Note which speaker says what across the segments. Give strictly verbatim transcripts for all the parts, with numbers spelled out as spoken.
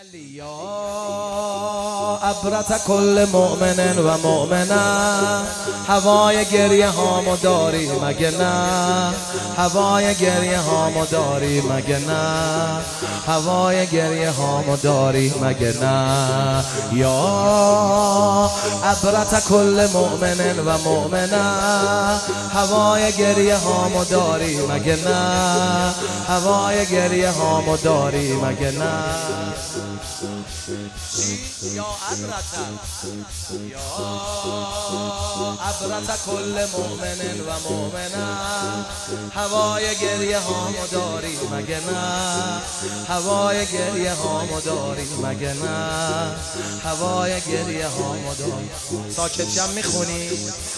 Speaker 1: یا عبرت کل مؤمن و مؤمنه، هوای گریه هامو داری مگه نه؟ هوای گریه هامو داری مگه نه؟ هوای گریه هامو داری مگه نه؟ یا عبرت کل مؤمن و مؤمنه، هوای گریه هامو داری مگه نه؟ هوای گریه هامو داری مگه نه؟ یا عبرت یا عبرت کل مؤمن و مؤمنه، هوای گریه هامو داری مگه نه؟ هوای گریه هامو داری مگه نه؟ هوای گریه هامو داری. ساکت شم میخونی؟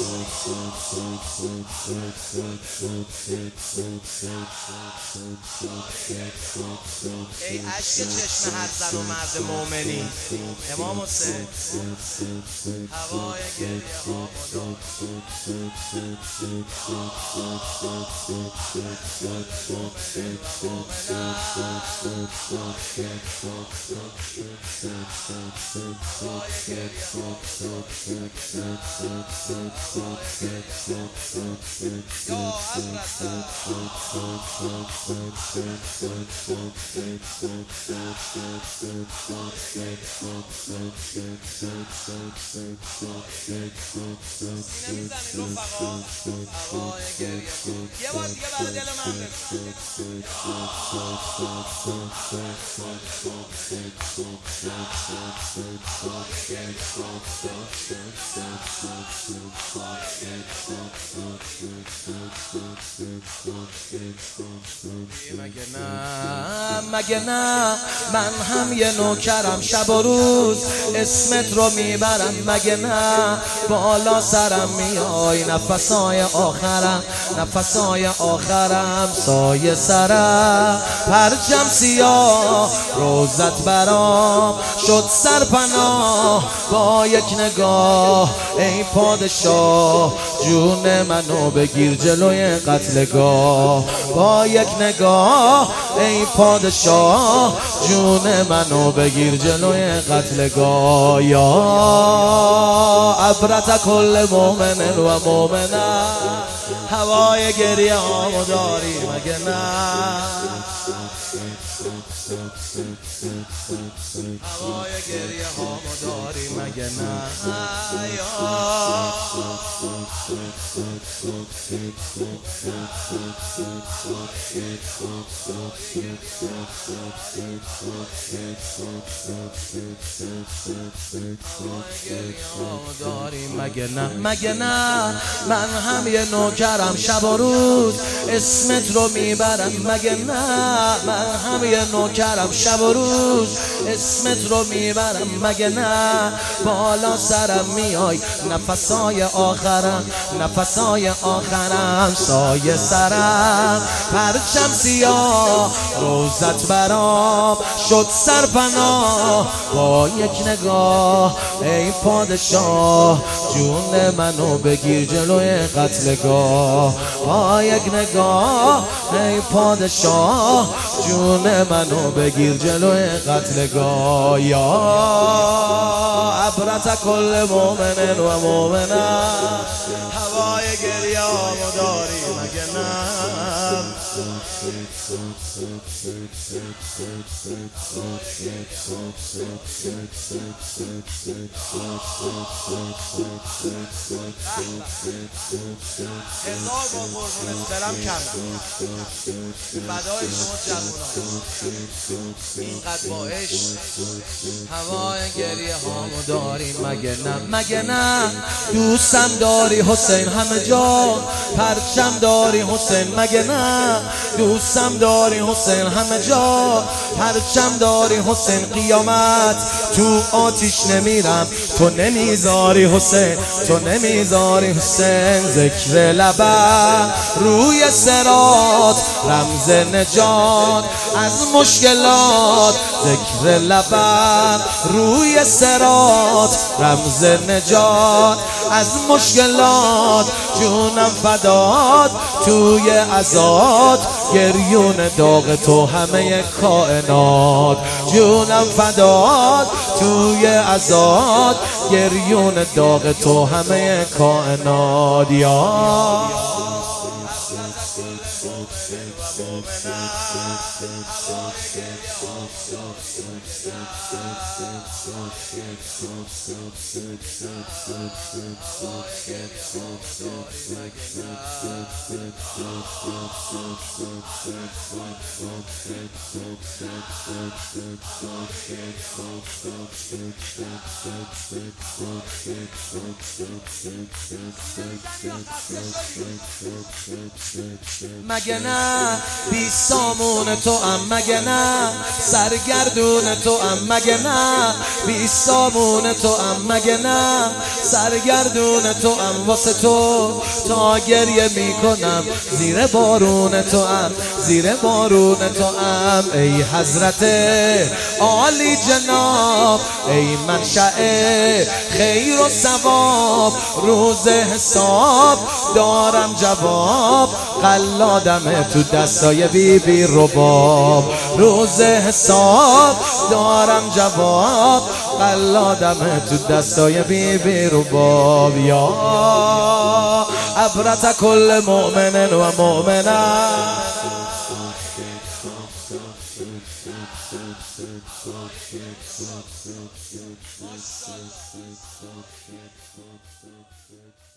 Speaker 1: ای عشق چشم هر زن و مرد مومنی امام حسین، هوای گریه هامو داری. یه بار دیگه برای دل من مگه نه مگه نه من هم یه نوکرم شب و روز اسمت رو میبرم مگه نه؟ بالا سرم میای نفسای آخرم نفسای آخرم سایه سرم پرچم سیاه روزت برام شد سرپناه با یک نگاه ای پادشاه جون منو بگیر جلوی قتلگاه با یک نگاه ای پادشاه جون منو بگیر جلوی قتلگاه یا عبرت کل مؤمن و مؤمنه، هوای گریه هامو داری مگه نه؟ هوای گریه هامو داری مگه نه؟ داری مگه نه مگه نه من هم یه نوکرم شب و روز اسمت رو میبرم مگه نه؟ من هم یه نوکرم شب و روز اسمت رو میبرم مگه نه؟ بالا سرم میای نفسای آخرم نفسای آخرم سایه سرم پرچم سیاه روزت برام شد سرپناه با یک نگاه ای پادشاه جون منو بگیر جلوی قتلگاه با یک نگاه ای پادشاه جون منو بگیر جلوی قتلگاه یا عبرت کل مؤمن و مؤمنه، هوای گریه هامو داری مگه نه؟ هزار با قربونت برم کم فدای شما جوونا اینقدر با عشق هوای گریه هامو داری مگه نه؟ مگه نه دوستم داری حسین همه جا پرچم داری حسین مگه نه؟ دوستم داری حسین همه جا پرچم داری حسین قیامت تو آتیش نمیرم تو نمیذاری حسین تو نمیذاری حسین ذکر لبم روی صراط رمز نجات از مشکلات ذکر لبم روی صراط رمز نجات از مشکلات جونم فدات توی عزات گریون داغ تو همه کائنات، جونم فداد توی ازاد، گریون داغ تو همه کائنات. یا مگه نه بی سامون تو ام، مگه نه سرگردون تو ام، مگه نه بی سامون تو ام، مگه نه سرگردون تو ام. واسه تو تا گریه میکنم زیر بارون تو ام، زیر بارون تو ام. ای حضرت عالی جناب، ای منشأ خیر و ثواب، روز حساب دارم جواب، قلادم تو دستای بی بی رباب. روز حساب دارم جواب، قلادم تو دستای بی بی رباب. یا عبرت کل مؤمن و مؤمنه.